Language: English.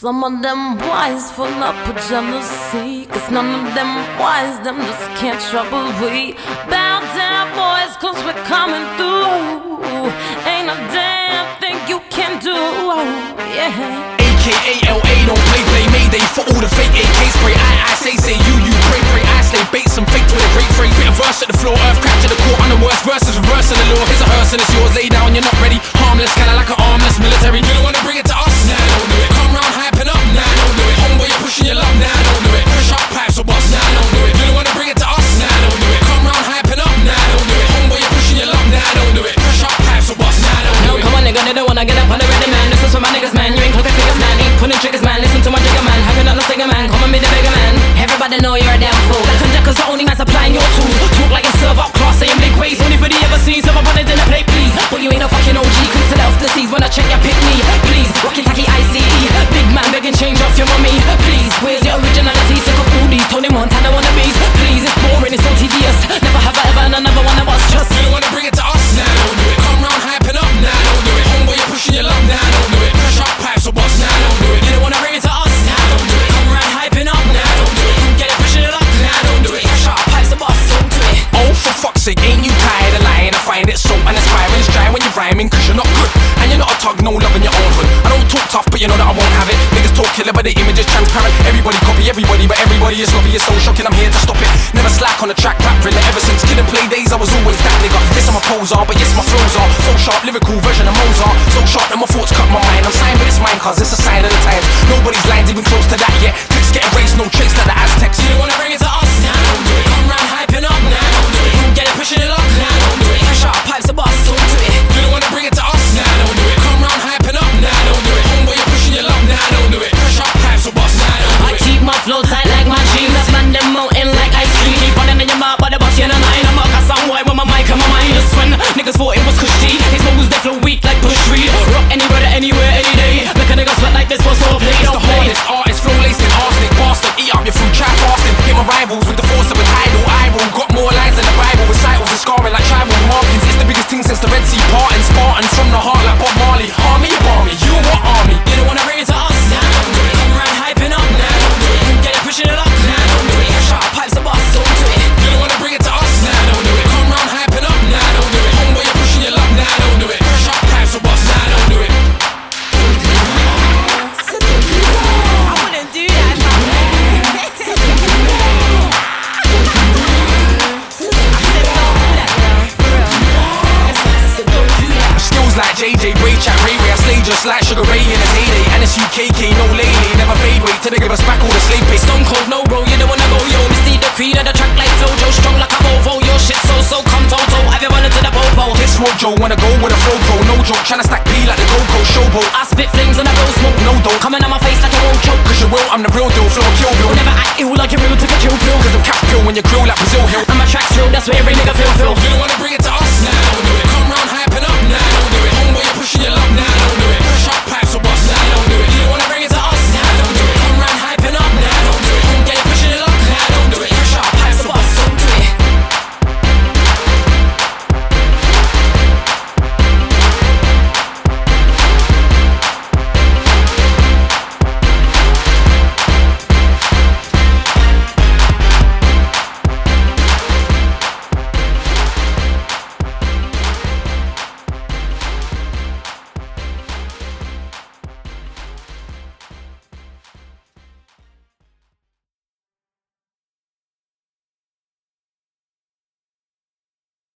Some of them boys full up with jealousy, 'cause none of them boys, them just can't trouble we. Bow down boys, 'cause we're coming through. Ain't a damn thing you can do, yeah. AKA LA, don't play Mayday for all the fake AK spray. I say you pray I slay bait some fake to the great freight. Bit of verse at the floor, earth crap to the core. On the worst verses, reversing the law. Here's a hearse and it's yours, lay down, you're not ready. Harmless, kinda like an armless military. You don't wanna bring it to us? Nah, don't do it. Come round hyping up? Nah, don't do it. Homeboy, you're pushing your luck? Nah, don't do it. Push up pipes or bust? Nah, don't do it. You don't wanna bring it to us? Nah, don't do it. Come round hyping up? Nah, don't do it. Homeboy, you're pushing your luck? Nah, don't do it. Push up pipes or bust? Nah, don't do it. Come on, nigga, they don't wanna get up on the ready, man. This is for my niggas, man. You ain't clocking figures, man. Ain't pulling triggers, man. Listen to my jigger, man. Having up no stinger, man. Come on, me the bigger man. Everybody know you're a damn fool. Conductors the only man supplying your tools. Talk like you serve up class, saying big ways. Only for the ever seen. Serve up on it in a plate, please. But you ain't no fucking OG. Quick to the off the seas when I check your pick me. Please, rockin' tacky ICE. Big man begging change off your mommy. Please, where's your originality? Sick of all these Tony Montana wannabes. Please, it's boring, it's so tedious. Never have I ever, and I never wanna was just. You don't wanna bring it to us? Nah, don't do it. Come round hyping up? Nah, don't do it. Homeboy, you're pushing your luck? Nah, don't do it. Push up pipes or bust? Nah, don't do it. You don't wanna bring it to us? Nah, don't do it. Come round hyping up? Nah, don't do it. Get it pushing it up? Nah, don't do it. Push up pipes or bust? Don't do it. Oh, for fuck's sake, ain't you tired of lying? I find it so uninspiring. It's dry when you're rhyming, 'cause you're not good. And you're not a tug, no love in your own hood. I don't talk tough, but you know that I won't have it. Niggas talk killer, but the image is transparent. Everybody copy everybody, but everybody is lobby. It's so shocking, I'm here to stop it. Never slack on the track, rap thriller. Ever since Kid and Play days, I was always that nigga. Yes, I'm a poser, but yes, my flows are so sharp, lyrical version of Mozart. So sharp that my thoughts cut my mind. I'm signed, but it's mine, 'cause it's a sign of the times. Nobody's lines even close to that yet. Clicks get erased, no trace like the Aztecs. You don't wanna bring it to us? Nah, don't do it. Come round hyping up? Nah, don't do it. Get it pushing it up? Nah, don't do it. Push up pipes or bust? Don't do it. You don't wanna bring it to us? Nah, don't do it. Come round hyping up? Nah, don't do it. Homeboy, you're pushing your luck? Nah, don't do it. Push up pipes or bust? Nah, don't do I it. keep my flow tight like my jeans. That's man them mountain like ice cream. Keep running in your mouth, but the box you know nine. I'm a some white with my mic and my mind. Just when niggas thought it was cushy. His moves they flow weak like push read. Rock anywhere, anywhere, any day. Make a nigga sweat like this was so play. It's Don't the play. hardest artist, flow lacing, arsenic, bastard. Eat up your food, try fasting. Hit my rivals with the force of a tidal. I rule, got more lines than the Bible. Recitals and scarring like tribal markings. It's the biggest thing since the Red Sea parting. Spartans from the heart like Bob Marley. Army, you army, you what army? You don't wanna bring it to us? Nah, don't do it. Come round hyping up? Nah, don't do it. Get it pushing it up? Nah, don't do it. Push up pipes or bust? Don't do it. You don't wanna bring it to us? Nah, don't do it. Come round hyping up? Nah, don't do it. Homeboy, you're pushing your luck? Nah, don't do it. Push up pipes or bust? Nah, don't do it. I wouldn't do that. Skills like JJ, Ray Chat, Ray Ray. I slay just like Sugar Ray in his heyday. And it's UKK, no lady. Never fade away till they give us back all the slave pay. Stone cold, no bro, you don't wanna go, yo. Misty the creed of the track like Flojo. Strong like a Volvo, your shit so come Toto. Have you run into the popo? This Rojo wanna go with a flow pro. No joke, tryna stack P like the Gold Coast showboat. I spit flames